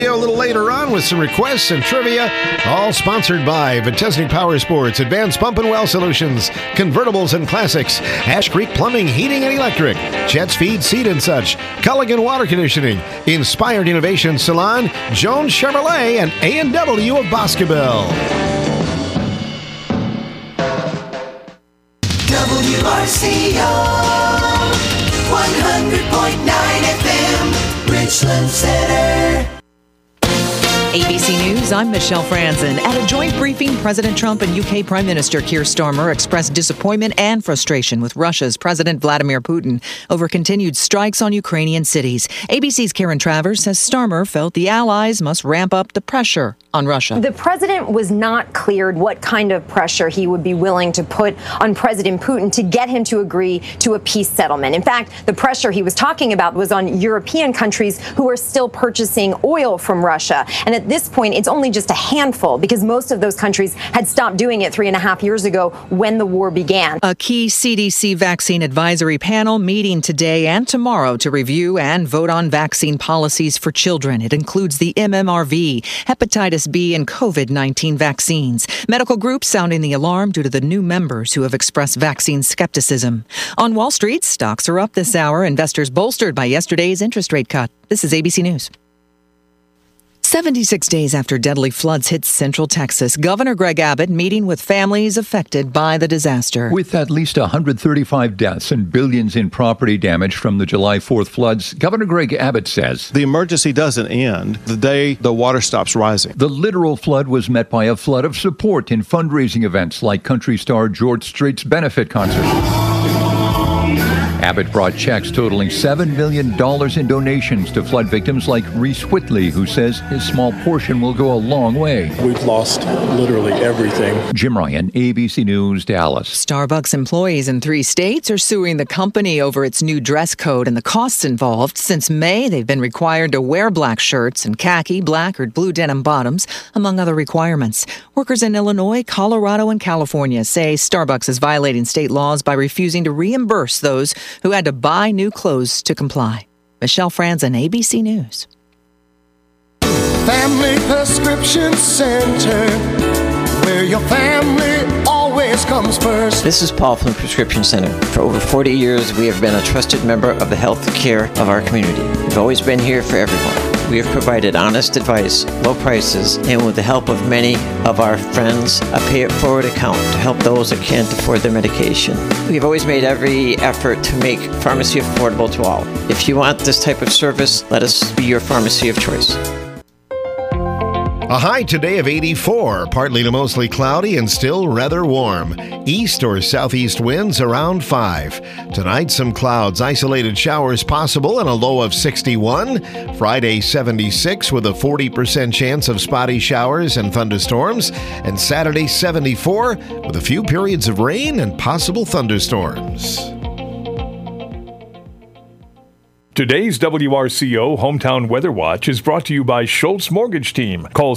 A little later on with some requests and trivia, all sponsored by Vitesnik Power Sports, Advanced Pump and Well Solutions, Convertibles and Classics, Ash Creek Plumbing, Heating and Electric, Jets Feed, Seed and Such, Culligan Water Conditioning, Inspired Innovation Salon, Jones Chevrolet, and A&W of Boscobel. WRCO 100.9 FM, Richland Center. ABC News, I'm Michelle Franzen. At a joint briefing, President Trump and UK Prime Minister Keir Starmer expressed disappointment and frustration with Russia's President Vladimir Putin over continued strikes on Ukrainian cities. ABC's Karen Travers says Starmer felt the allies must ramp up the pressure on Russia. The president was not cleared what kind of pressure he would be willing to put on President Putin to get him to agree to a peace settlement. In fact, the pressure he was talking about was on European countries who are still purchasing oil from Russia. And at this point, it's only just a handful because most of those countries had stopped doing it 3.5 years ago when the war began. A key CDC vaccine advisory panel meeting today and tomorrow to review and vote on vaccine policies for children. It includes the MMRV, hepatitis B, and COVID-19 vaccines. Medical groups sounding the alarm due to the new members who have expressed vaccine skepticism. On Wall Street, stocks are up this hour. Investors bolstered by yesterday's interest rate cut. This is ABC News. 76 days after deadly floods hit central Texas, Governor Greg Abbott meeting with families affected by the disaster. With at least 135 deaths and billions in property damage from the July 4th floods, Governor Greg Abbott says the emergency doesn't end the day the water stops rising. The literal flood was met by a flood of support in fundraising events like country star George Strait's benefit concert. Abbott brought checks totaling $7 million in donations to flood victims like Reese Whitley, who says his small portion will go a long way. We've lost literally everything. Jim Ryan, ABC News, Dallas. Starbucks employees in 3 states are suing the company over its new dress code and the costs involved. Since May, they've been required to wear black shirts and khaki, black, or blue denim bottoms, among other requirements. Workers in Illinois, Colorado, and California say Starbucks is violating state laws by refusing to reimburse those who had to buy new clothes to comply. Michelle Franzen, ABC News. Family Prescription Center, where your family always comes first. This is Paul from the Prescription Center. For over 40 years, we have been a trusted member of the health care of our community. We've always been here for everyone. We have provided honest advice, low prices, and with the help of many of our friends, a pay-it-forward account to help those that can't afford their medication. We've always made every effort to make pharmacy affordable to all. If you want this type of service, let us be your pharmacy of choice. A high today of 84, partly to mostly cloudy and still rather warm. East or southeast winds around 5. Tonight, some clouds, isolated showers possible, and a low of 61. Friday, 76 with a 40% chance of spotty showers and thunderstorms. And Saturday, 74 with a few periods of rain and possible thunderstorms. Today's WRCO Hometown Weather Watch is brought to you by Schultz Mortgage Team. Call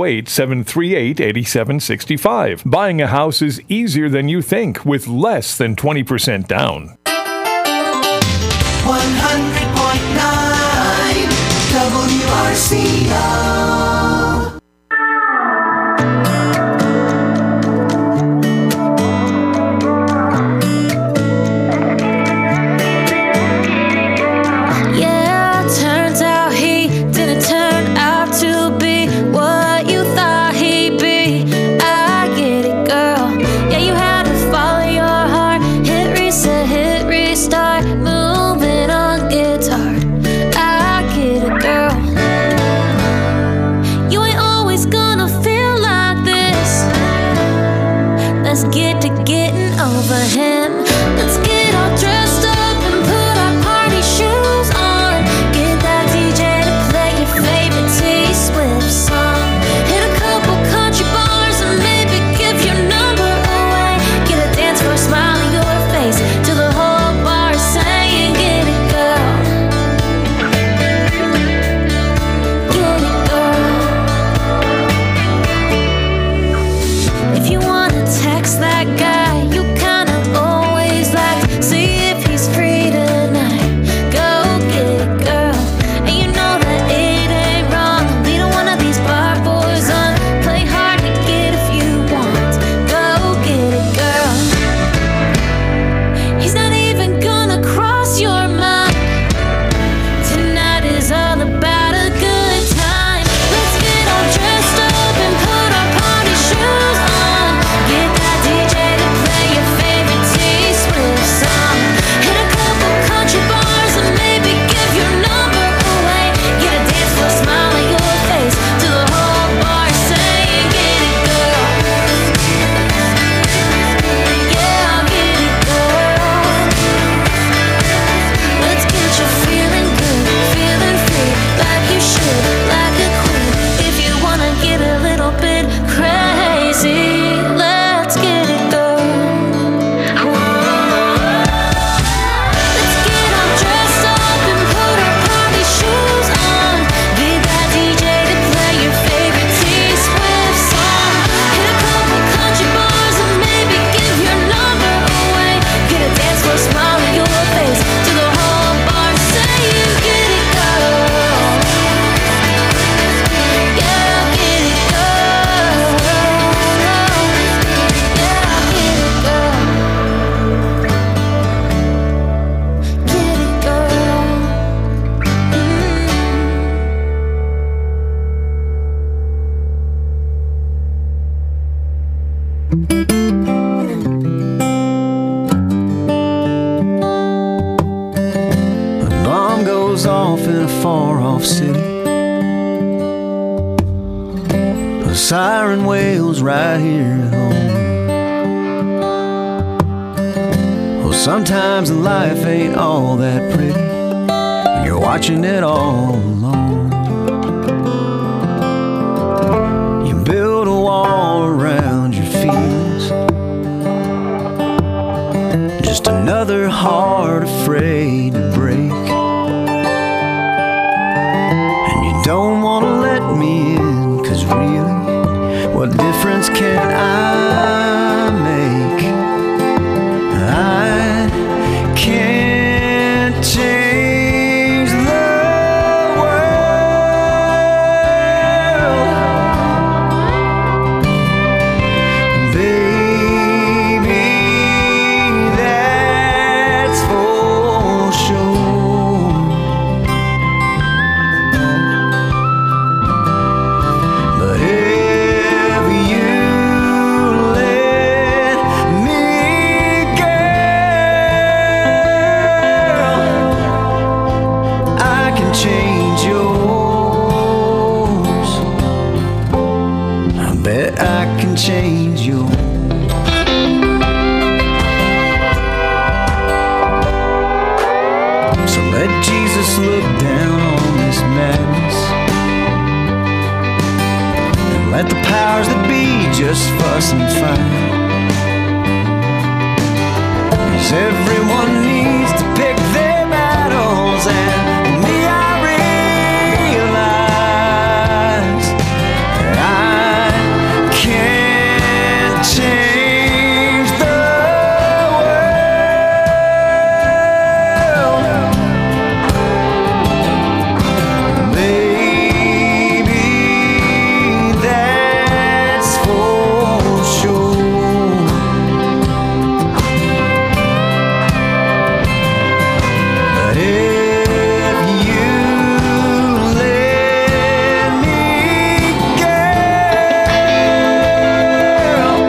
608-738-8765. Buying a house is easier than you think with less than 20% down. 100.9 WRCO. far-off city. A siren wails right here at home. Oh, sometimes life ain't all that pretty when you're watching it all alone. You build a wall around your feelings, just another heart afraid to break. And you don't want to let me in, 'cause really, what difference can I make? I can't change the world, baby, that's for sure. But if you let me, girl, I can change yours. I bet I can change yours. So let Jesus look down on this madness, and let the powers that be just fuss and fight. 'Cause everyone needs to pick their battles, and me, I realize that I can't change the world, baby, that's for sure. But if you let me, girl,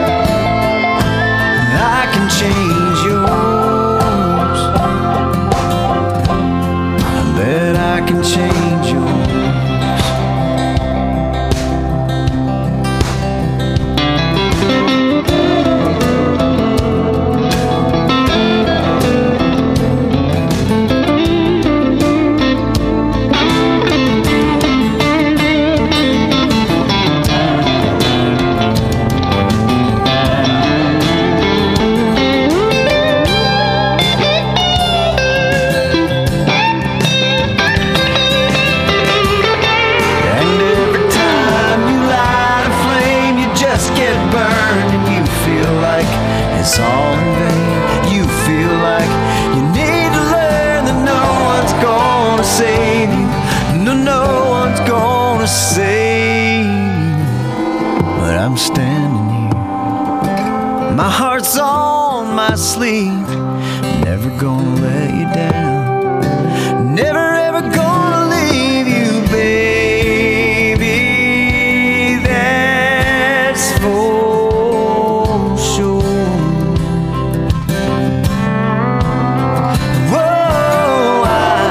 I can change yours. I bet I can change yours. And every time you light a flame, you just get burned, and you feel like it's all in vain. You feel like you need to learn that no one's gonna save you. No one's gonna save you. But I'm standing here, my heart's on my sleeve, never gonna let you down, never ever gonna leave you, baby, that's for sure. Whoa, I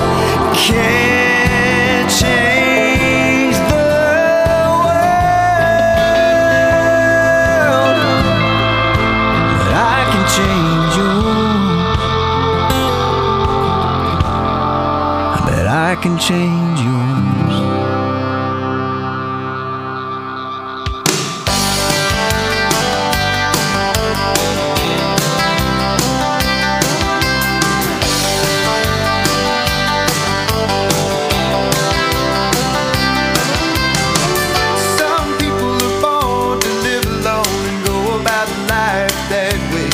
can't change the world, but I can change yours. I bet I can change yours. Some people are born to live alone and go about life that way.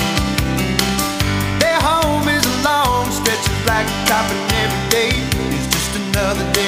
Their home is a long stretch of blacktop, and every day is just another day.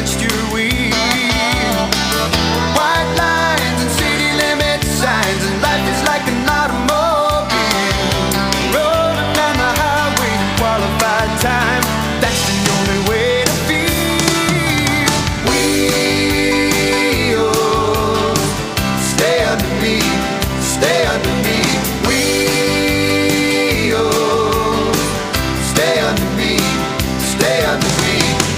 against your will. White lines and city limit signs, and life is like an automobile. Rolling down the highway in qualified time, that's the only way to feel. Wheels, stay under me, stay under me. Wheels, stay under me, stay under me.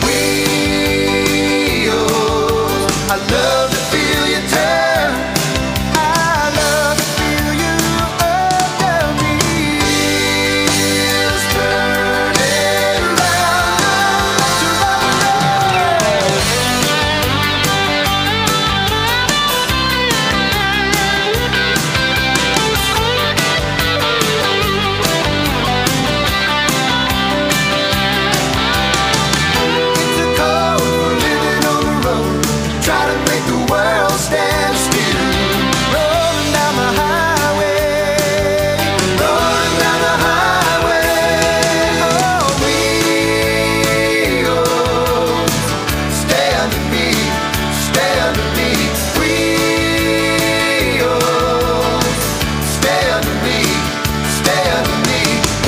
Wheels, I love to feel you turn. I love to feel you under me. Wheels turning round, it's a code for living on the road. Try to make the world stand still. Rolling down the highway, rolling down the highway. Oh, wheels, stay under me, stay under me. Wheels, stay under me, stay under me.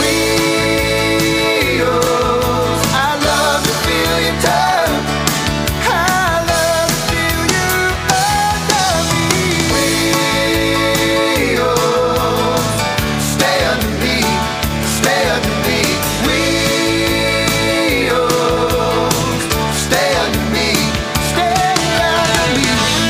Wheels, I love to feel you turn. I love to feel you under me. Wheels, stay under me, stay under me. Wheels, stay under me, stay under me.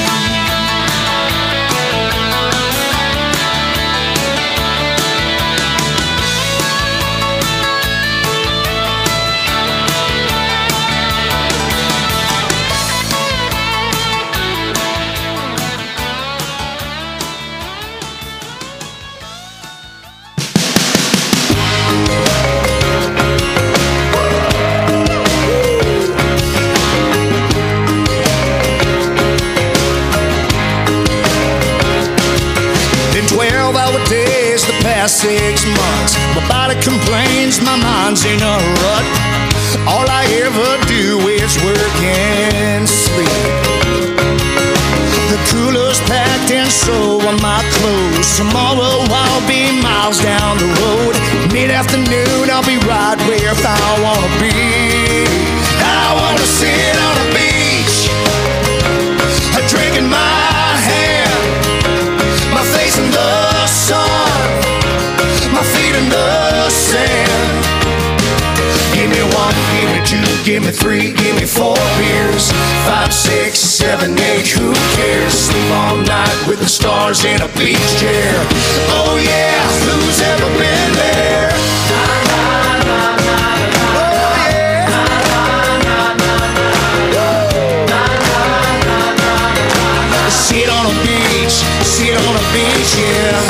Been 12-hour days the past 6 months. My body complains, my mind's in a rut. All I ever do is work and sleep. The cooler's packed and so are my clothes. Tomorrow I'll be miles down the road. Mid-afternoon I'll be right where I wanna be. I wanna sit on a beach, drinking my hand, my face in the sun, my feet in the sand. Give me 1, give me 2, give me 3, give me 4 beers. 5, 6, 7, 8, who cares? Sleep all night with the stars in a beach chair. Oh yeah, who's ever been there? Sit on a beach, sit on a beach, yeah.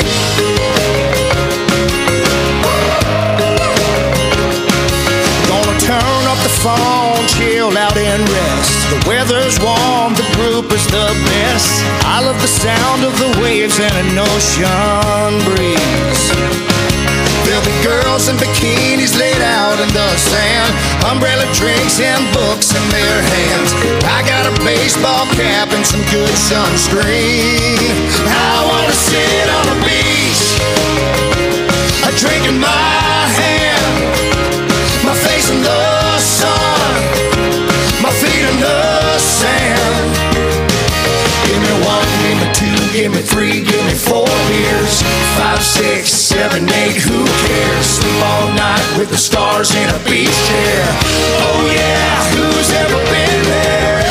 Gonna turn up the phone, chill out and rest. The weather's warm, the group is the best. I love the sound of the waves and an ocean breeze. There'll be girls in bikinis laid out in the sand, umbrella drinks and books in their hands. I got a baseball cap and some good sunscreen. I wanna sit on a beach, drinking my hand, my face in the sun, my feet in the sand. Give me 1, give me 2, give me 3, give me 4 beers. 5, 6, 7, 8, who cares? Sleep all night with the stars in a beach chair. Oh yeah, who's ever been there?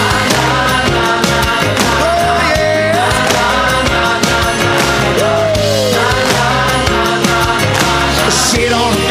Oh yeah. Sit on a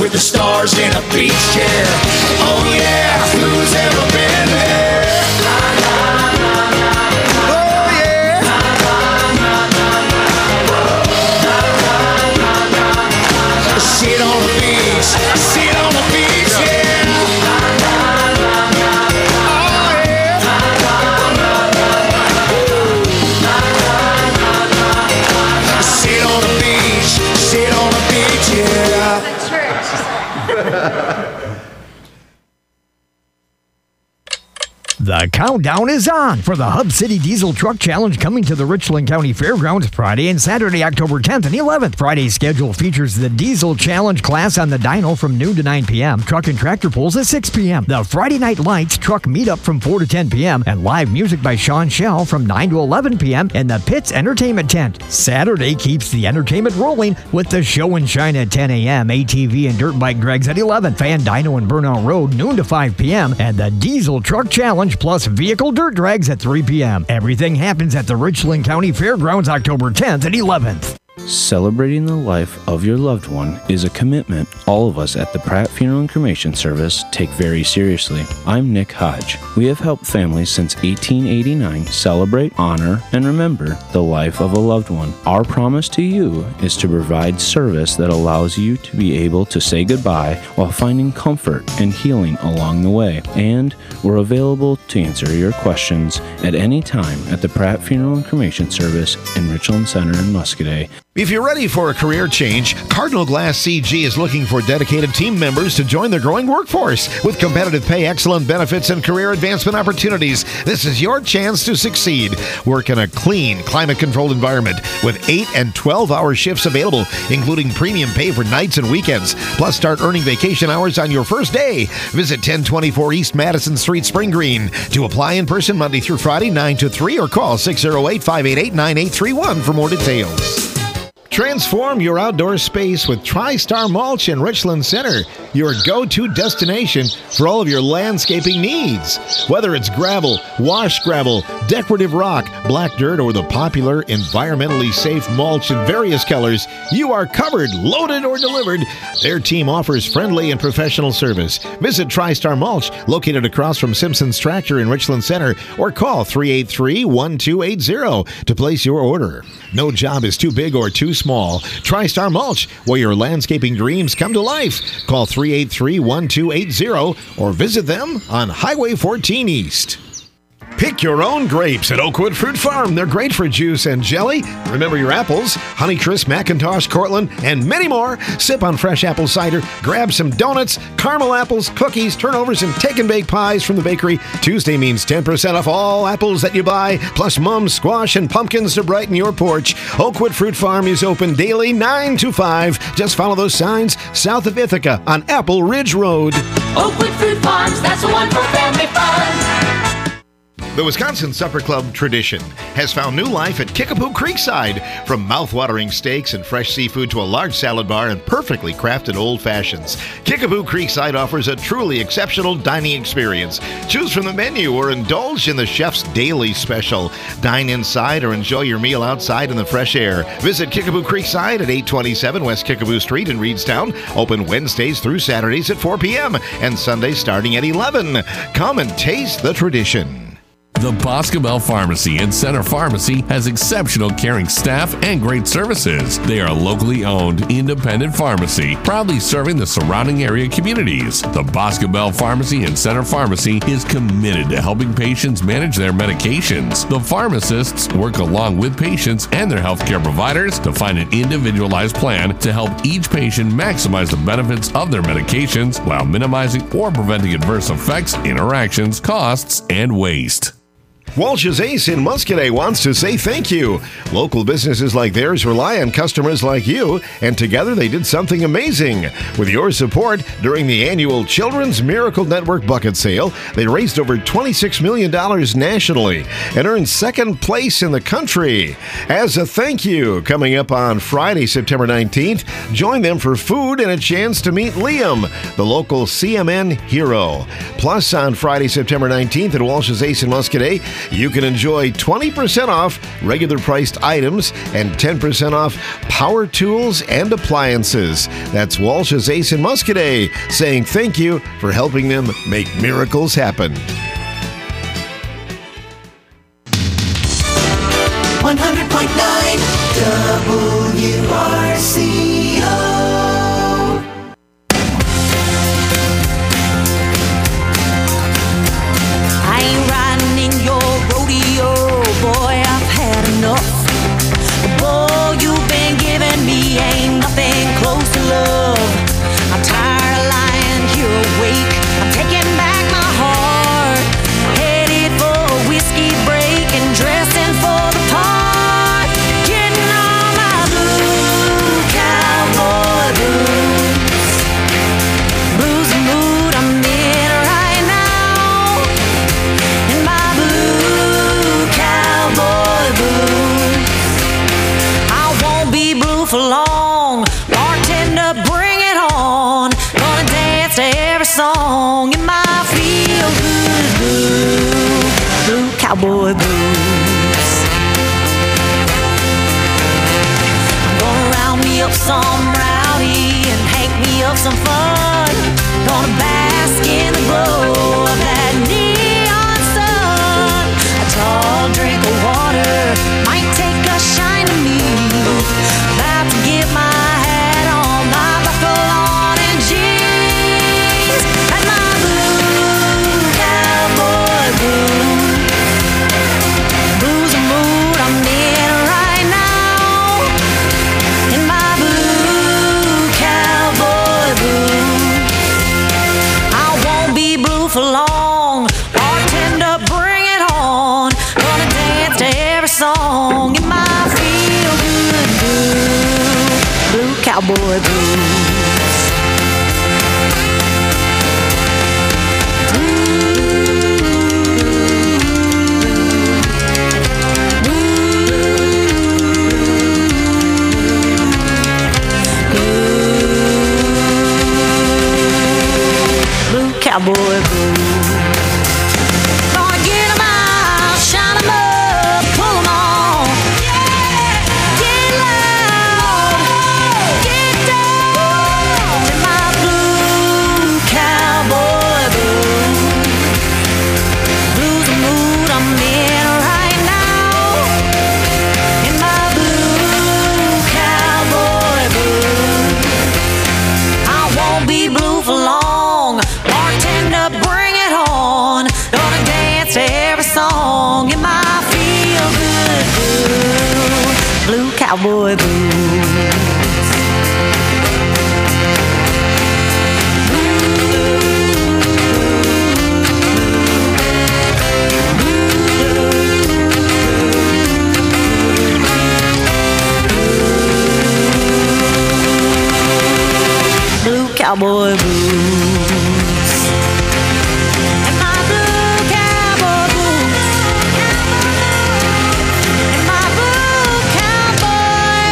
with the stars in a beach chair. Oh yeah, who's ever been there? Oh yeah. Sit on the beach, sit on the beach, yeah. Oh yeah. Sit on the beach, sit on the beach, yeah. The countdown is on for the Hub City Diesel Truck Challenge coming to the Richland County Fairgrounds Friday and Saturday, October 10th and 11th. Friday's schedule features the Diesel Challenge class on the dyno from noon to 9 p.m., truck and tractor pulls at 6 p.m., the Friday Night Lights truck meetup from 4 to 10 p.m., and live music by Sean Shell from 9 to 11 p.m. in the Pitts Entertainment Tent. Saturday keeps the entertainment rolling with the Show and Shine at 10 a.m., ATV and dirt bike drags at 11, Fan Dyno and Burnout Road noon to 5 p.m., and the Diesel Truck Challenge plus vehicle dirt drags at 3 p.m. Everything happens at the Richland County Fairgrounds October 10th and 11th. Celebrating the life of your loved one is a commitment all of us at the Pratt Funeral and Cremation Service take very seriously. I'm Nick Hodge. We have helped families since 1889 celebrate, honor, and remember the life of a loved one. Our promise to you is to provide service that allows you to be able to say goodbye while finding comfort and healing along the way. And we're available to answer your questions at any time at the Pratt Funeral and Cremation Service in Richland Center in Muscoda. If you're ready for a career change, Cardinal Glass CG is looking for dedicated team members to join their growing workforce. With competitive pay, excellent benefits, and career advancement opportunities, this is your chance to succeed. Work in a clean, climate-controlled environment with 8 and 12-hour shifts available, including premium pay for nights and weekends. Plus, start earning vacation hours on your first day. Visit 1024 East Madison Street, Spring Green. To apply in person Monday through Friday, 9 to 3, or call 608-588-9831 for more details. Transform your outdoor space with TriStar Mulch in Richland Center, your go-to destination for all of your landscaping needs. Whether it's gravel, wash gravel, decorative rock, black dirt, or the popular environmentally safe mulch in various colors, you are covered, loaded, or delivered. Their team offers friendly and professional service. Visit TriStar Mulch, located across from Simpson's Tractor in Richland Center, or call 383-1280 to place your order. No job is too big or too small. TriStar Mulch, where your landscaping dreams come to life. Call 383-1280 or visit them on Highway 14 East. Pick your own grapes at Oakwood Fruit Farm. They're great for juice and jelly. Remember your apples, Honeycrisp, Macintosh, Cortland, and many more. Sip on fresh apple cider, grab some donuts, caramel apples, cookies, turnovers, and take-and-bake pies from the bakery. Tuesday means 10% off all apples that you buy, plus mums, squash, and pumpkins to brighten your porch. Oakwood Fruit Farm is open daily 9 to 5. Just follow those signs south of Ithaca on Apple Ridge Road. Oakwood Fruit Farms, that's the one for family fun. The Wisconsin Supper Club tradition has found new life at Kickapoo Creekside. From mouth-watering steaks and fresh seafood to a large salad bar and perfectly crafted old fashions, Kickapoo Creekside offers a truly exceptional dining experience. Choose from the menu or indulge in the chef's daily special. Dine inside or enjoy your meal outside in the fresh air. Visit Kickapoo Creekside at 827 West Kickapoo Street in Reedstown. Open Wednesdays through Saturdays at 4 p.m. and Sundays starting at 11. Come and taste the tradition. The Boscobel Pharmacy and Center Pharmacy has exceptional caring staff and great services. They are a locally owned, independent pharmacy, proudly serving the surrounding area communities. The Boscobel Pharmacy and Center Pharmacy is committed to helping patients manage their medications. The pharmacists work along with patients and their healthcare providers to find an individualized plan to help each patient maximize the benefits of their medications while minimizing or preventing adverse effects, interactions, costs, and waste. Walsh's Ace in Muscoda wants to say thank you. Local businesses like theirs rely on customers like you, and together they did something amazing. With your support, during the annual Children's Miracle Network Bucket Sale, they raised over $26 million nationally and earned second place in the country. As a thank you, coming up on Friday, September 19th, join them for food and a chance to meet Liam, the local CMN hero. Plus, on Friday, September 19th at Walsh's Ace in Muscoda, You can enjoy 20% off regular priced items and 10% off power tools and appliances. That's Walsh's Ace in Muscadet saying thank you for helping them make miracles happen. 100.9 WRCO. I ain't riding in your rodeo, boy, I've had enough. The bull you've been giving me ain't nothing close to love. I'm tired of lying here awake. I'm taking back my heart, headed for a whiskey break and dressing for the part. Getting on my blue cowboy blues. Blues the mood I'm in right now. In my blue cowboy blues. I won't be blue for long. Bartender, bring it on. Gonna dance to every song in my feel good blue cowboy blues. I'm gonna round me up some rowdy and hank me up some fun. Gonna bask in the glow of that neon sun. A tall drink of water might take a shine to me. About to get my hat on, my buckle on and jeans, and my blue cowboy blues. Blues the mood I'm in right now. In my blue cowboy blues. I won't be blue for long. Bartender, bring it on. Gonna dance to every song in my feel good blue cowboy blues. Blue cowboy blues. Gonna get 'em out, shine 'em up, pull 'em on. Get loud, get down in my blue cowboy blues. Blues the mood I'm in right now. In my blue cowboy blues. I won't be blue for long. Bartender, bring it on. Gonna dance to every song in my feel good blue cowboy blues. Blue cowboy blues. And my blue cowboy blues. And my blue cowboy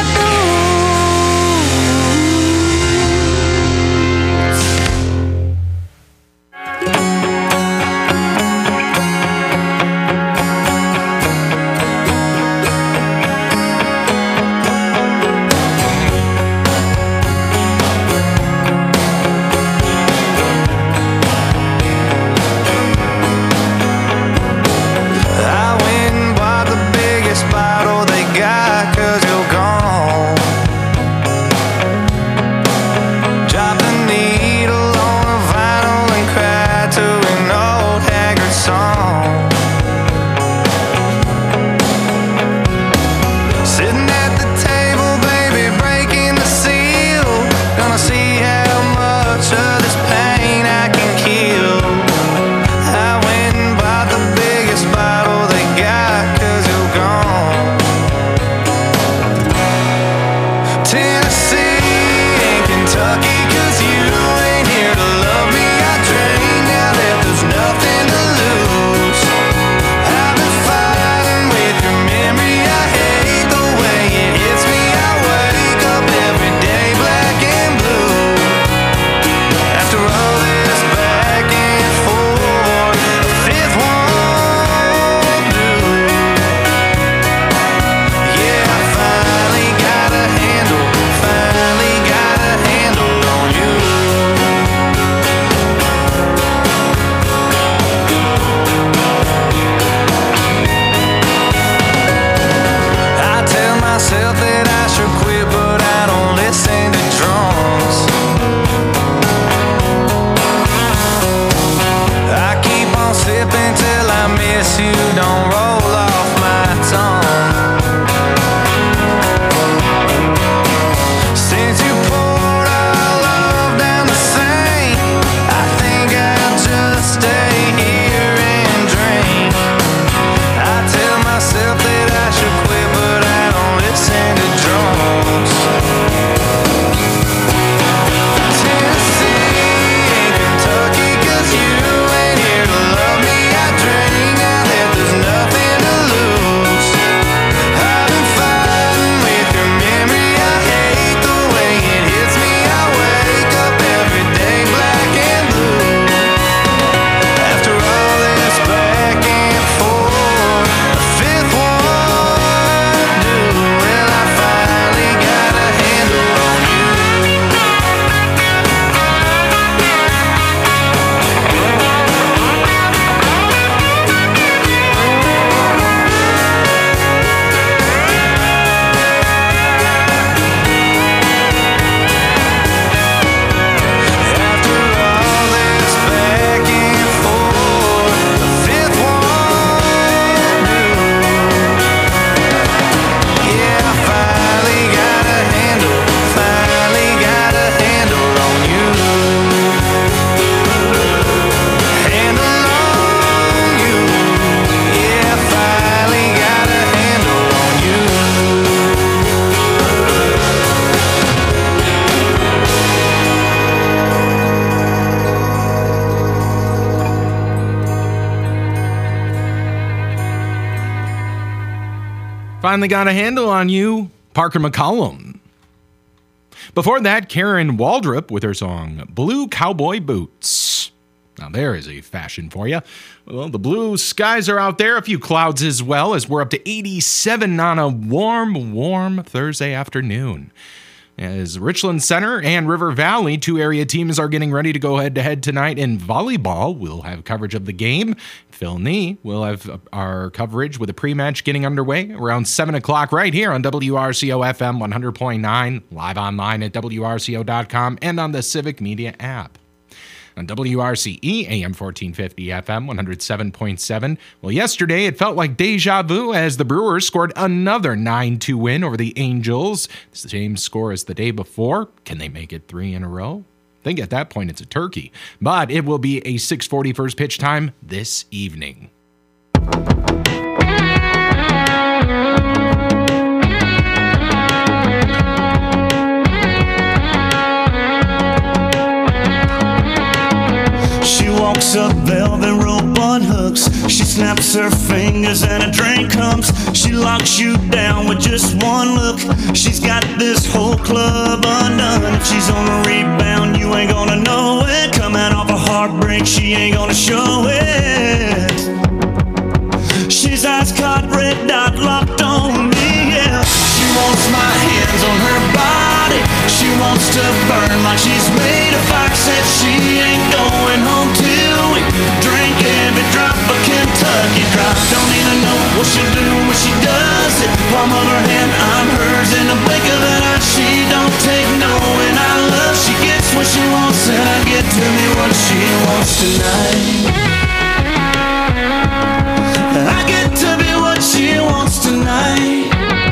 Finally Got a Handle on You, Parker McCollum. Before that, Karen Waldrop with her song Blue Cowboy Boots. Now there is a fashion for you. Well, the blue skies are out there, a few clouds as well, as we're up to 87 on a warm Thursday afternoon. As Richland Center and River Valley, two area teams are getting ready to go head-to-head tonight in volleyball. We'll have coverage of the game. Phil Nee will have our coverage with a pre-match getting underway around 7 o'clock right here on WRCO-FM 100.9, live online at WRCO.com and on the Civic Media app. On WRCE, AM 1450 FM 107.7. Well, yesterday it felt like deja vu as the Brewers scored another 9-2 win over the Angels. It's the same score as the day before. Can they make it 3 in a row? I think at that point it's a turkey. But it will be a 6:40 first pitch time this evening. She walks up velvet rope on hooks. She snaps her fingers and a drink comes. She locks you down with just one look. She's got this whole club undone. If she's on a rebound, you ain't gonna know it. Coming off a heartbreak, she ain't gonna show it. She's ice caught, red dot locked on me, yeah. She wants my hands on her body. She wants to burn like she's made of fire. Said she ain't going home till we drink every drop of Kentucky Dry. Don't even know what she'll do when she does it. Palm of her hand, I'm hers in the blink of an eye. She don't take no, and I love. She gets what she wants, and I get to me what she wants tonight. I get to be what she wants tonight.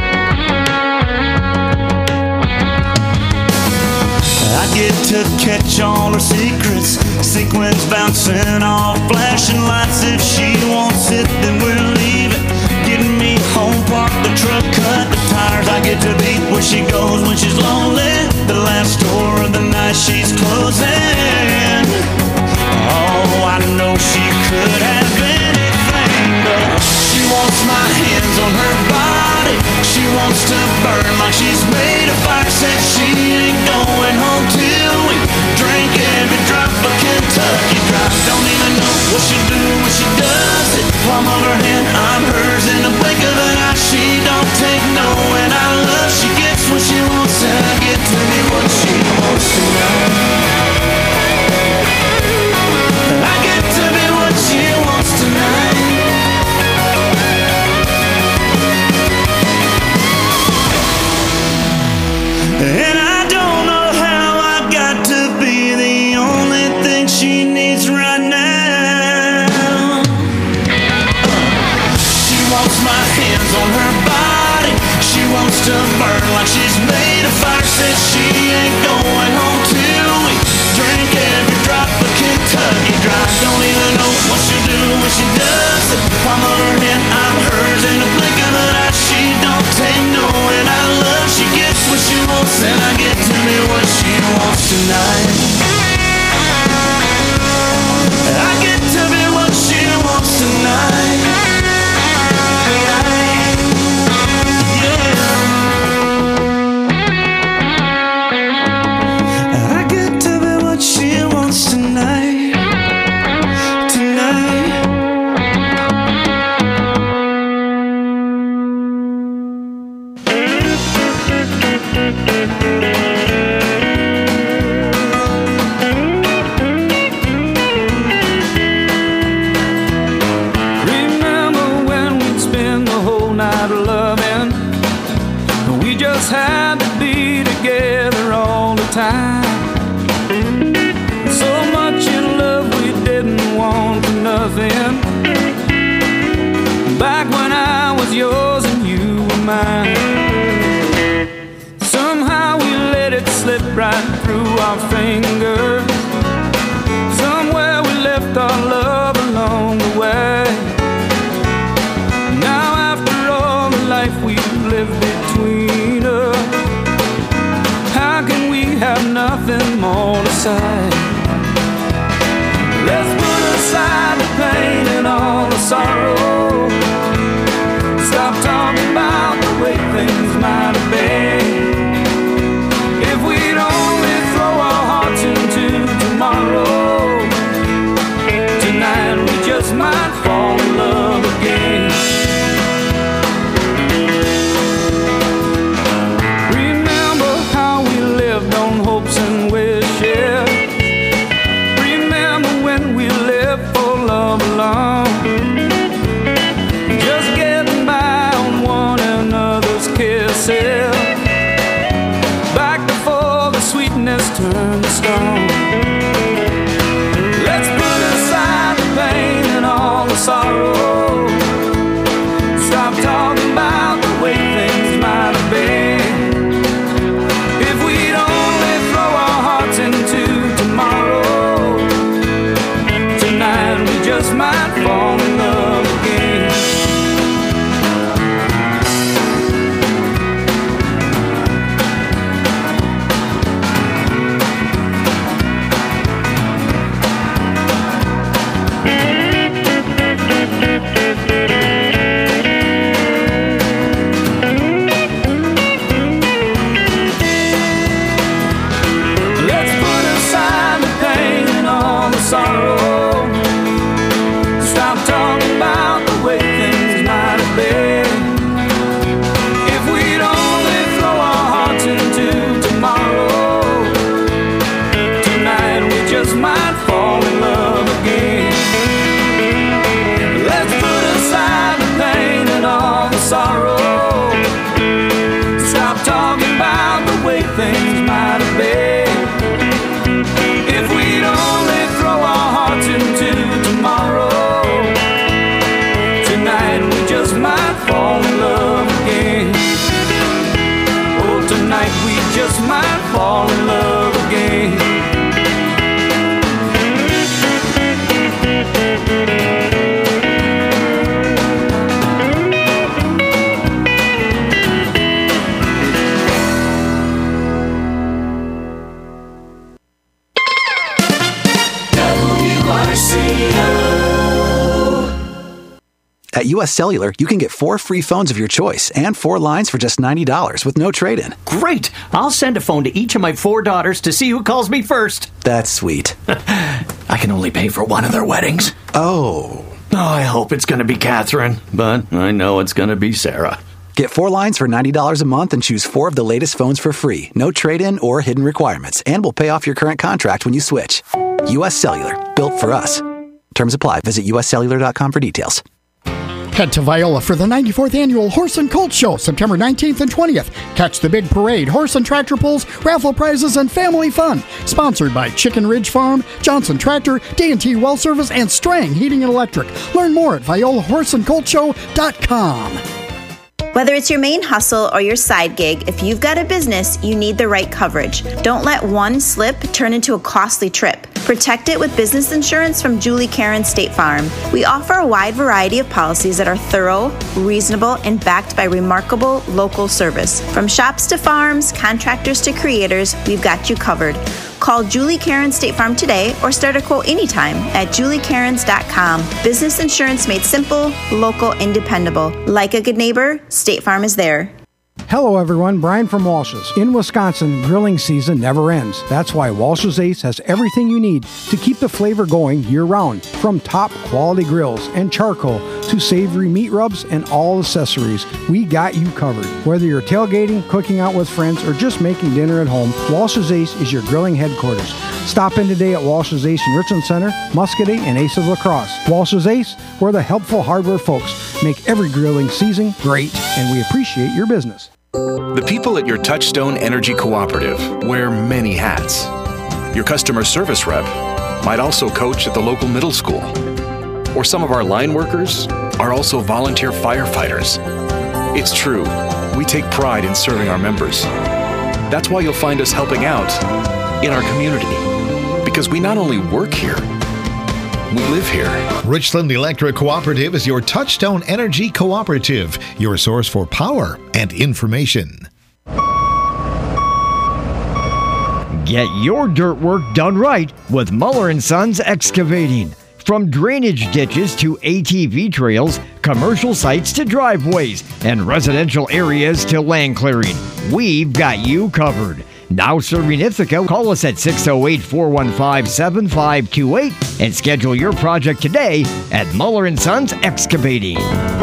I get to catch all her secrets. Sequins bouncing off flashing lights. If she wants it, then we'll leave it. Getting me home, park the truck, cut the tires. I get to be where she goes when she's lonely. The last door of the night she's closing. Oh, I know she could have anything, but she wants my hands on her body. She wants to burn like she's made of fire. Said she ain't going home till we drink every drop of Kentucky Dry. Don't even know what she'll do when she does it. Palm of her hand, I'm hers in the blink of an eye. She don't take no, and I love. She gets what she wants, and I get to me what she wants tonight. I get to be what she wants tonight. And I don't know how I got to be the only thing she needs right now. She wants my hands on her body. She wants to burn like she's made of fire. Says she ain't going home till we drink every drop of Kentucky Dry. Don't even know what she'll do when she does it. Palm of her hand, I'm hers in the blink of an eye. She don't take no, and I love. She gets what she wants, and I get to me what she wants tonight. I get to be what she wants tonight. I get to be what she wants tonight. Tonight. Remember when we'd spend the whole night loving? We just had to be together all the time. So much in love we didn't want for nothing. Back when I was yours and you were mine. Somehow we let it slip right through our fingers. Somewhere we left our love along the way. Now after all the life we've lived between us, how can we have nothing more to say? Let's put aside the pain and all the sorrow. Stop talking about the might fall in love again. Let's put aside the pain and all the sorrow. Stop talking about the way things might have been. If we'd only throw our hearts into tomorrow, tonight we just might fall in love again. Oh, tonight we just might fall in love again. At U.S. Cellular, you can get 4 free phones of your choice and 4 lines for just $90 with no trade-in. Great! I'll send a phone to each of my 4 daughters to see who calls me first. That's sweet. I can only pay for one of their weddings. Oh, I hope it's going to be Catherine, but I know it's going to be Sarah. Get 4 lines for $90 a month and choose 4 of the latest phones for free. No trade-in or hidden requirements. And we'll pay off your current contract when you switch. U.S. Cellular. Built for us. Terms apply. Visit uscellular.com for details. Head to Viola for the 94th Annual Horse and Colt Show, September 19th and 20th. Catch the big parade, horse and tractor pulls, raffle prizes, and family fun. Sponsored by Chicken Ridge Farm, Johnson Tractor, D&T Well Service, and Strang Heating and Electric. Learn more at violahorseandcoltshow.com. Whether it's your main hustle or your side gig, if you've got a business, you need the right coverage. Don't let one slip turn into a costly trip. Protect it with business insurance from Julie Karen State Farm. We offer a wide variety of policies that are thorough, reasonable, and backed by remarkable local service. From shops to farms, contractors to creators, we've got you covered. Call Julie Karen State Farm today or start a quote anytime at juliekarens.com. Business insurance made simple, local, and dependable. Like a good neighbor, State Farm is there. Hello everyone, Brian from Walsh's. In Wisconsin, grilling season never ends. That's why Walsh's Ace has everything you need to keep the flavor going year-round. From top quality grills and charcoal to savory meat rubs and all accessories, we got you covered. Whether you're tailgating, cooking out with friends, or just making dinner at home, Walsh's Ace is your grilling headquarters. Stop in today at Walsh's Ace in Richland Center, Muscatine, and Ace of La Crosse. Walsh's Ace, where the helpful hardware folks make every grilling season great, and we appreciate your business. The people at your Touchstone Energy Cooperative wear many hats. Your customer service rep might also coach at the local middle school. Or some of our line workers are also volunteer firefighters. It's true, we take pride in serving our members. That's why you'll find us helping out in our community. Because we not only work here, we live here. Richland Electric Cooperative is your Touchstone Energy Cooperative, your source for power and information. Get your dirt work done right with Muller & Sons Excavating. From drainage ditches to ATV trails, commercial sites to driveways, and residential areas to land clearing, we've got you covered. Now serving Ithaca, call us at 608-415-7528 and schedule your project today at Muller & Sons Excavating.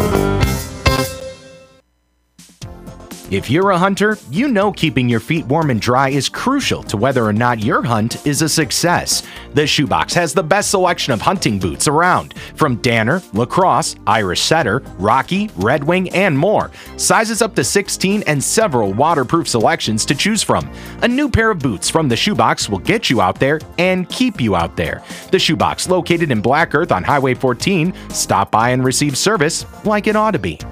If you're a hunter, you know keeping your feet warm and dry is crucial to whether or not your hunt is a success. The Shoebox has the best selection of hunting boots around, from Danner, Lacrosse, Irish Setter, Rocky, Red Wing, and more. Sizes up to 16 and several waterproof selections to choose from. A new pair of boots from the Shoebox will get you out there and keep you out there. The Shoebox, located in Black Earth on Highway 14. Stop by and receive service like it ought to be.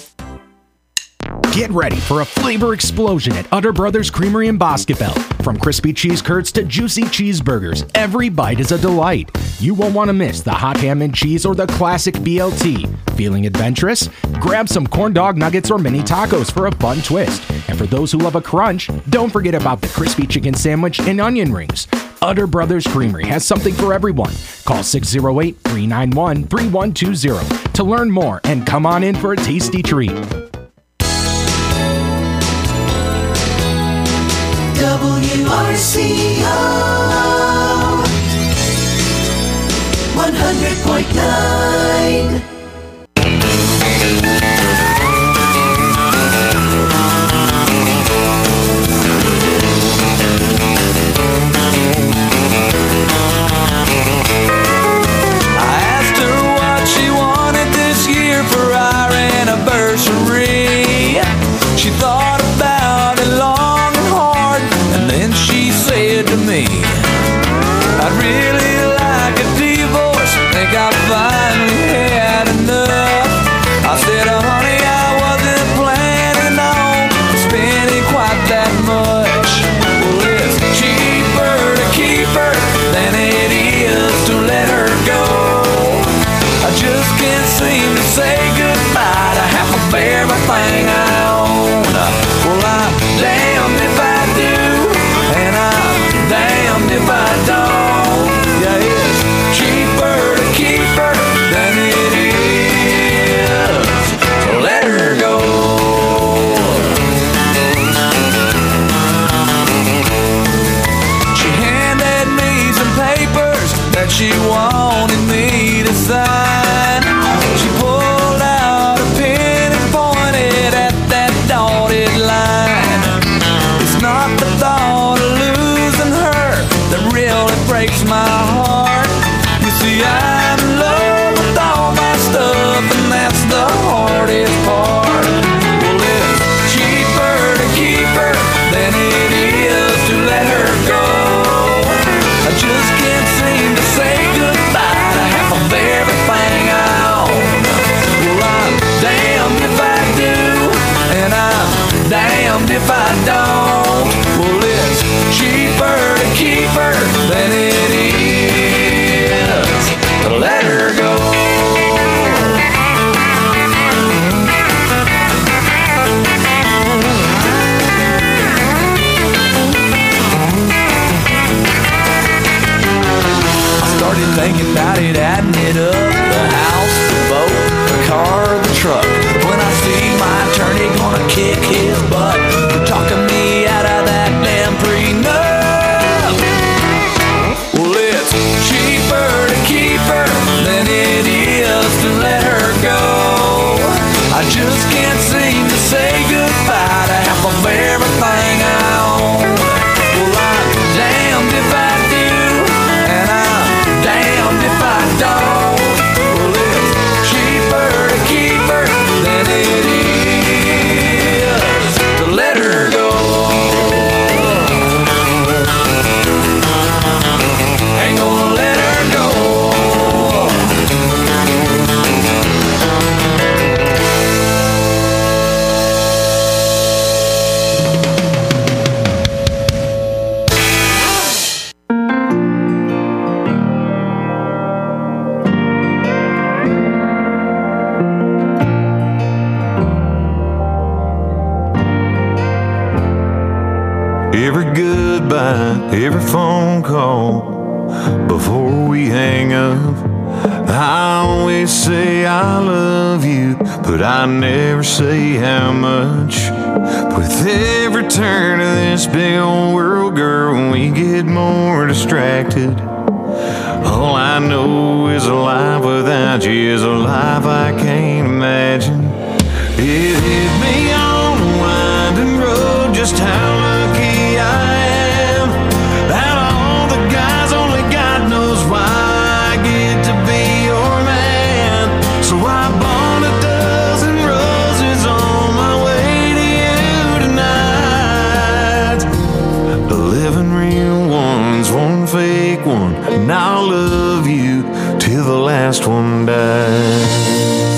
Get ready for a flavor explosion at Utter Brothers Creamery in Boscobel. From crispy cheese curds to juicy cheeseburgers, every bite is a delight. You won't want to miss the hot ham and cheese or the classic BLT. Feeling adventurous? Grab some corn dog nuggets or mini tacos for a fun twist. And for those who love a crunch, don't forget about the crispy chicken sandwich and onion rings. Utter Brothers Creamery has something for everyone. Call 608-391-3120 to learn more and come on in for a tasty treat. WRCO 100.9. she wanted me to sign. She pulled out a pen and pointed at that dotted line. It's not the thought of losing her that really breaks my heart. You see, I'm in love with all my stuff, and that's the hardest part. Well, it's cheaper to keep her than it is to let her go. I just can't seem to say goodbye to half of everything I own. Well, I'm damned if I do, and I'm damned if I don't. Well, it's cheaper to keep her than it is to let her go. Started thinking about it, adding it up. The house, the boat, the car, the truck. When I see my attorney gonna kick his butt for talking me out of that damn prenup. Well, it's cheaper to keep her than it is to let her go. I just can't seem to say goodbye to half of everything I own. Well, I'm damned if I do, and I'm damned if I don't. Well, it's cheaper to keep her than it is to let her go. Ain't gonna let her go. Every goodbye, every phone call before we hang up, I always say I love you, but I never say how much. With every turn of this big old world, girl, we get more distracted. All I know is a life without you is a life I can't imagine. It hit me on the winding road just how lucky I am. Out of all the guys, only God knows why I get to be your man. So I bought a dozen roses on my way to you tonight. 11 real ones, one fake one, and I'll love you till the last one dies.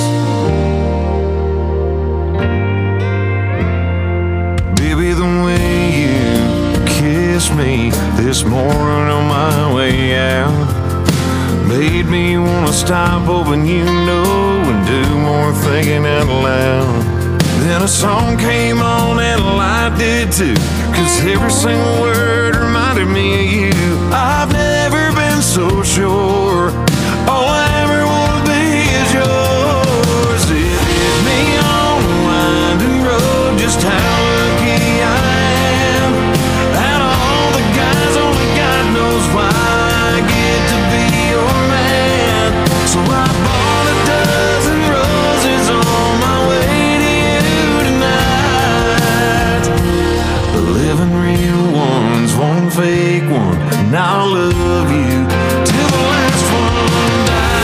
Me this morning on my way out made me want to stop hoping you know and do more thinking out loud. Then a song came on and a light did too, 'cause every single word reminded me of you. I've never been so sure all I ever want to be is yours. It hit me on the winding road just how lucky I am. Out of all the guys, only God knows why I get to be your man. So I bought a dozen roses on my way to you tonight. 11 real ones, one fake one, and I'll love you till the last one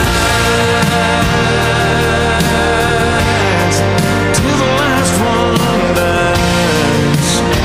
dies. Till the last one dies.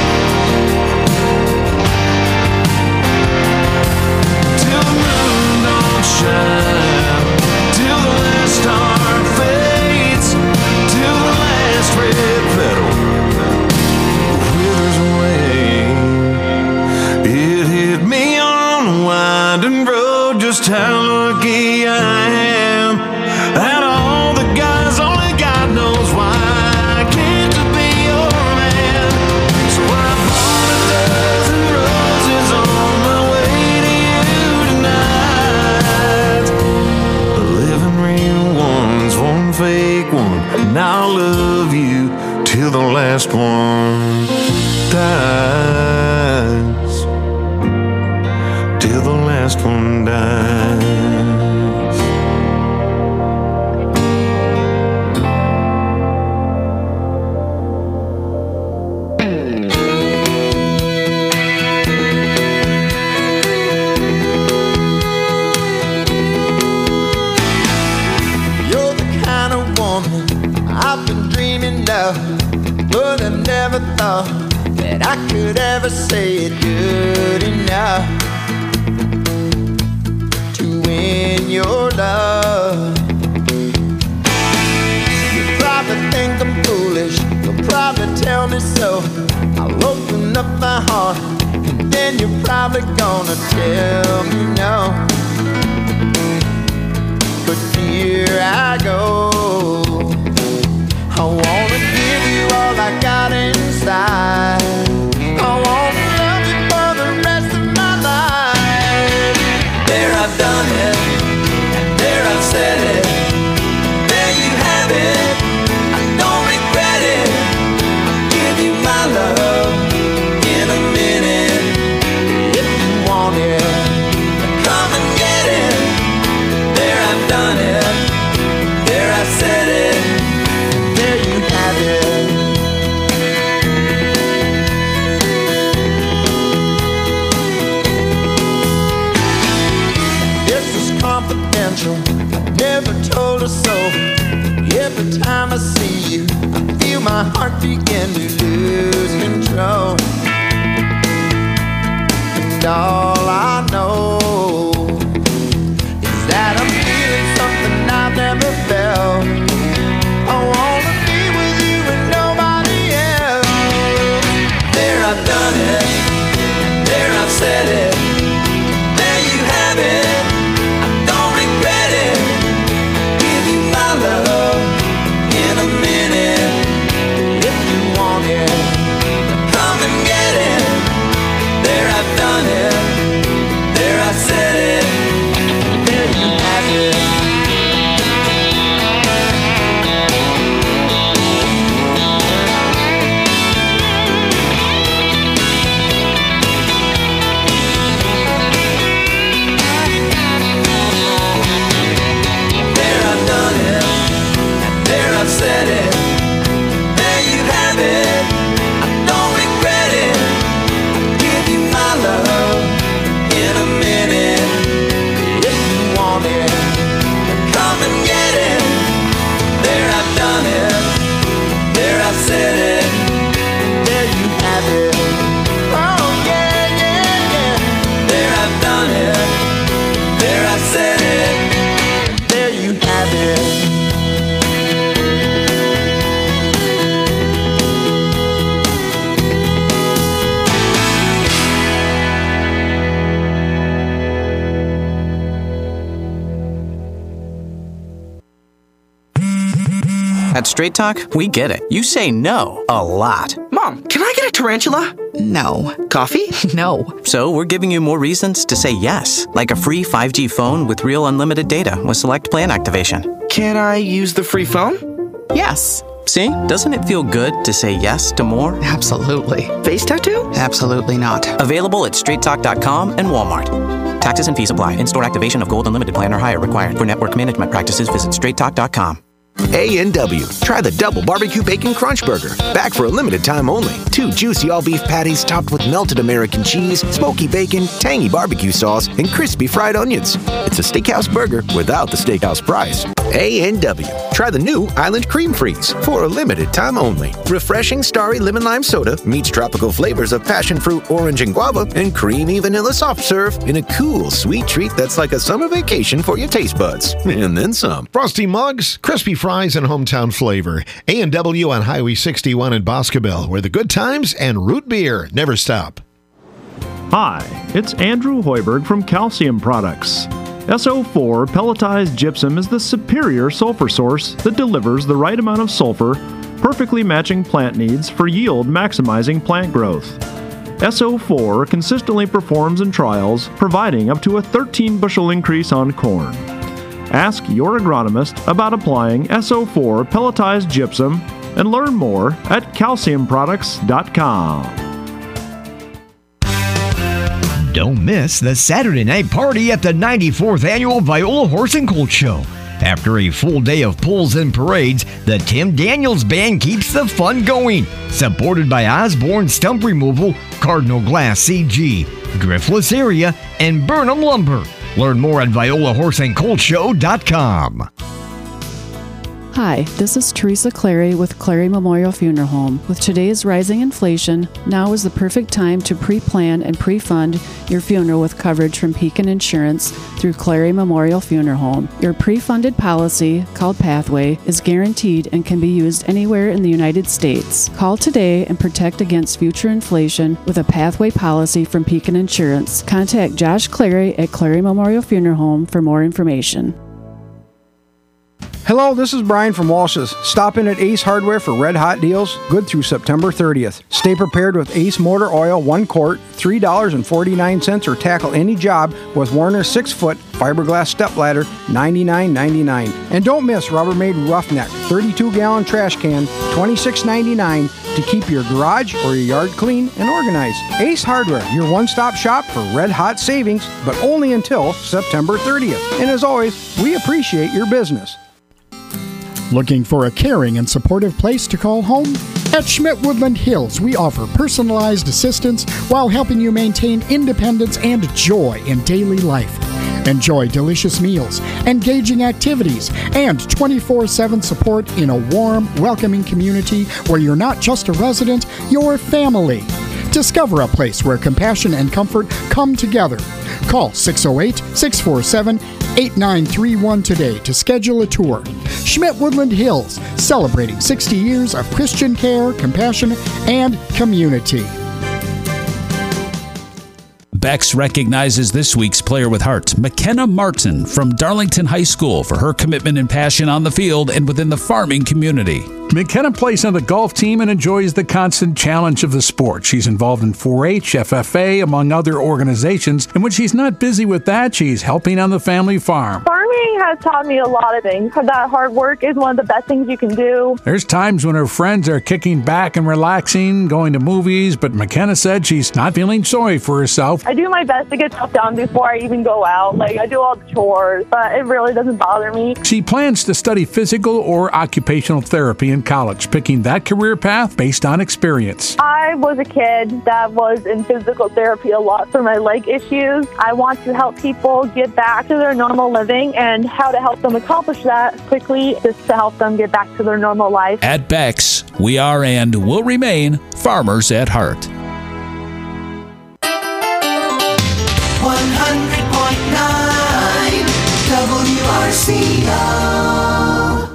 Till the moon don't shine, till the last star fades, till the last red petal withers away. It hit me on the winding road just how lucky I am. Out of all the guys, only God knows why I get to be your man. So I bought a dozen roses on my way to you tonight. 11 real ones, one fake one, and I'll love you till the last one dies. Till the last one dies. well, but I never thought that I could ever say it good enough to win your love. You probably think I'm foolish, you'll probably tell me so. I'll open up my heart, and then you're probably gonna tell me no. But here I go. I wanna give you all I got inside. I wanna love you for the rest of my life. There I've done it, there I've said it. There you have it, I don't regret it. I'll give you my love in a minute. If you want it, come and get it. There I've done it, there I've said it. There you have it. This is confidential, I never told her so. Every time I see you, I feel my heart begin to lose control. And all I know is that I'm feeling something I've never felt. I wanna be with you and nobody else. There I've done it, there I've said it. There you have it, I don't regret it. Give you my love in a minute. If you want it, come and get it. There I've done it, there I've said it. There you have it. Said it. There you have it, I don't regret it. I'll give you my love in a minute. If you want it, come and get it. There I've done it, there I've said it. There you have it. Oh yeah, yeah, yeah. There I've done it, there I've said it. There you have it. At Straight Talk, we get it. You say no a lot. Mom, can I get a tarantula? No. Coffee? No. So we're giving you more reasons to say yes, like a free 5G phone with real unlimited data with select plan activation. Can I use the free phone? Yes. See? Doesn't it feel good to say yes to more? Absolutely. Face tattoo? Absolutely not. Available at straighttalk.com and Walmart. Taxes and fees apply. In-store activation of Gold Unlimited plan or higher required. For network management practices, visit straighttalk.com. A&W. Try the double barbecue bacon crunch burger. Back for a limited time only. 2 juicy all-beef patties topped with melted American cheese, smoky bacon, tangy barbecue sauce, and crispy fried onions. It's a steakhouse burger without the steakhouse price. A&W. Try the new Island Cream Freeze for a limited time only. Refreshing starry lemon lime soda meets tropical flavors of passion fruit, orange, and guava, and creamy vanilla soft serve in a cool, sweet treat that's like a summer vacation for your taste buds. And then some. Frosty mugs, crispy fries, and hometown flavor. A&W on Highway 61 in Boscobel, where the good times and root beer never stop. Hi, it's Andrew Hoiberg from Calcium Products. SO4 pelletized gypsum is the superior sulfur source that delivers the right amount of sulfur, perfectly matching plant needs for yield maximizing plant growth. SO4 consistently performs in trials, providing up to a 13 bushel increase on corn. Ask your agronomist about applying SO4 pelletized gypsum and learn more at calciumproducts.com. Don't miss the Saturday night party at the 94th Annual Viola Horse and Colt Show. After a full day of pulls and parades, the Tim Daniels Band keeps the fun going. Supported by Osborne Stump Removal, Cardinal Glass CG, Griffless Area, and Burnham Lumber. Learn more at ViolaHorseandColtShow.com. Hi, this is Teresa Clary with Clary Memorial Funeral Home. With today's rising inflation, now is the perfect time to pre-plan and pre-fund your funeral with coverage from Pekin Insurance through Clary Memorial Funeral Home. Your pre-funded policy, called Pathway, is guaranteed and can be used anywhere in the United States. Call today and protect against future inflation with a Pathway policy from Pekin Insurance. Contact Josh Clary at Clary Memorial Funeral Home for more information. Hello, this is Brian from Walsh's. Stop in at Ace Hardware for red hot deals, good through September 30th. Stay prepared with Ace Motor Oil 1 quart, $3.49, or tackle any job with Warner's 6-foot fiberglass stepladder, $99.99. And don't miss Rubbermaid Roughneck 32-gallon trash can, $26.99 to keep your garage or your yard clean and organized. Ace Hardware, your one-stop shop for red hot savings, but only until September 30th. And as always, we appreciate your business. Looking for a caring and supportive place to call home? At Schmidt Woodland Hills, we offer personalized assistance while helping you maintain independence and joy in daily life. Enjoy delicious meals, engaging activities, and 24/7 support in a warm, welcoming community where you're not just a resident, you're family. Discover a place where compassion and comfort come together. Call 608-647-8931 today to schedule a tour. Schmidt Woodland Hills, celebrating 60 years of Christian care, compassion, and community. Bex recognizes this week's player with heart, McKenna Martin from Darlington High School, for her commitment and passion on the field and within the farming community. McKenna plays on the golf team and enjoys the constant challenge of the sport. She's involved in 4-H, FFA, among other organizations, and when she's not busy with that, she's helping on the family farm. Farming has taught me a lot of things. That hard work is one of the best things you can do. There's times when her friends are kicking back and relaxing, going to movies, but McKenna said she's not feeling sorry for herself. I do my best to get stuff done before I even go out. I do all the chores, but it really doesn't bother me. She plans to study physical or occupational therapy in college, picking that career path based on experience. I was a kid that was in physical therapy a lot for my leg issues. I want to help people get back to their normal living and how to help them accomplish that quickly, just to help them get back to their normal life. At Bex, we are and will remain farmers at heart. 100.9 WRCO.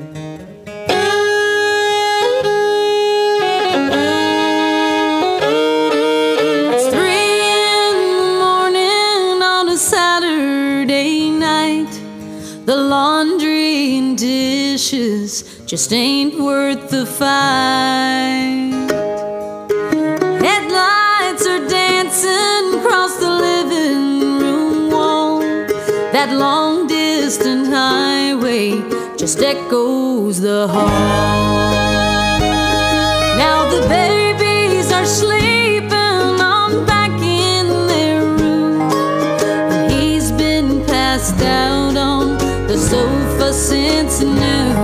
It's 3 in the morning on a Saturday night. The laundry and dishes just ain't worth the fight. Headlights are dancing across the living room wall. That long distant highway just echoes the hall. Now the babies are sleeping on back in their room, and he's been passed out on the sofa since noon.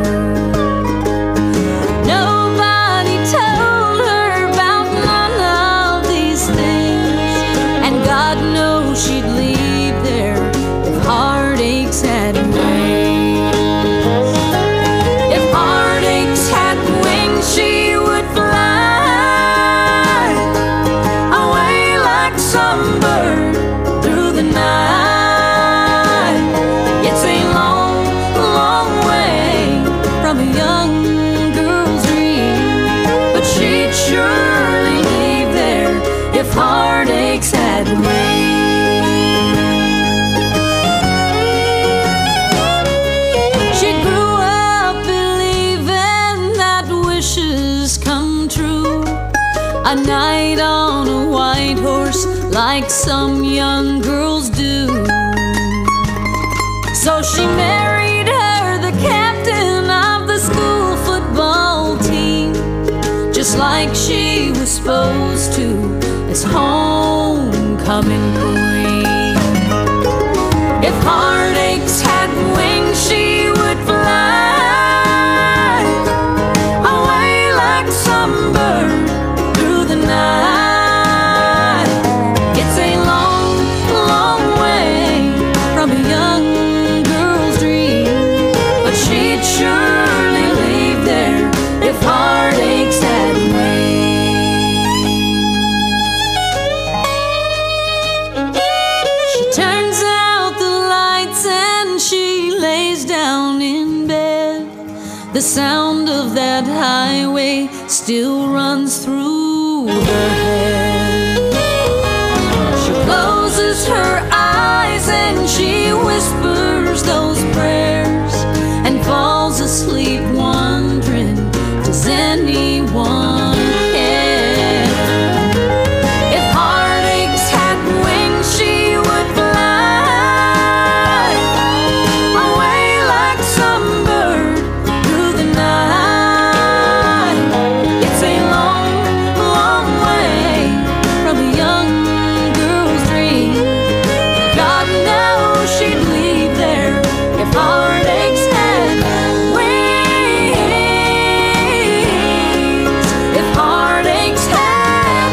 Nobody told her about none of these things, and God knows she'd leave there if heartaches had wings. If heartaches had wings, she would fly away like some bird through the night. It's a long, long way from a young girl's dream, but she'd surely leave there if heartaches had wings. She grew up believing that wishes come true. A night on a white horse like some young girls do. So she married her, the captain of the school football team, just like she was supposed to, as homecoming queen. If heartaches had wings, she would fly away like some bird through the night. It's a long, long way from a young girl's dream, but she'd sure The sound of that highway still runs through her head. She closes her eyes and she whispers those prayers and falls asleep wondering, does anyone care? If heartaches had wings, she would fly away like some bird through the night. It's a long, long way from a young girl's dream. God knows she'd leave there if heartaches had wings. If heartaches had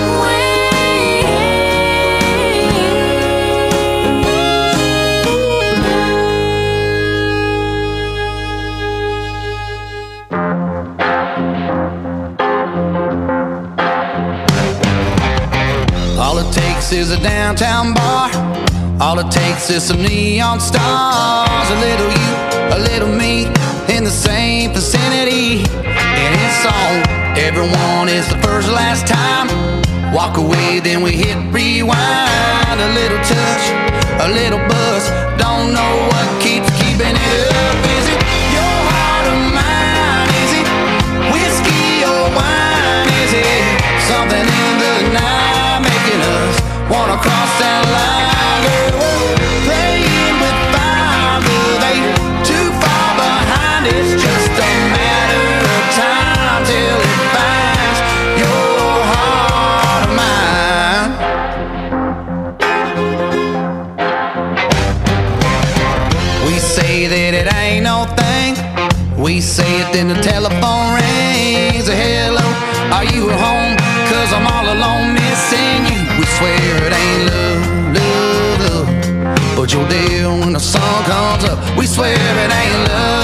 All it takes is a downtown bar. All it takes is some neon stars. A little you, a little me, in the same vicinity. And it's on. Everyone is the first last time. Walk away, then we hit rewind. A little touch, a little buzz. Don't know what keeps keeping it up. Is it your heart or mine? Is it whiskey or wine? Is it something in the night making us wanna cross that line? Girl, we're playing with fire, but they too far behind. It's just a matter of time till it finds your heart or mine. We say that it ain't no thing. We say it, then the telephone rings. Hello, are you at home? 'Cause I'm all alone missing you. We swear it ain't love, love, love, but you're there when the sun comes up. We swear it ain't love.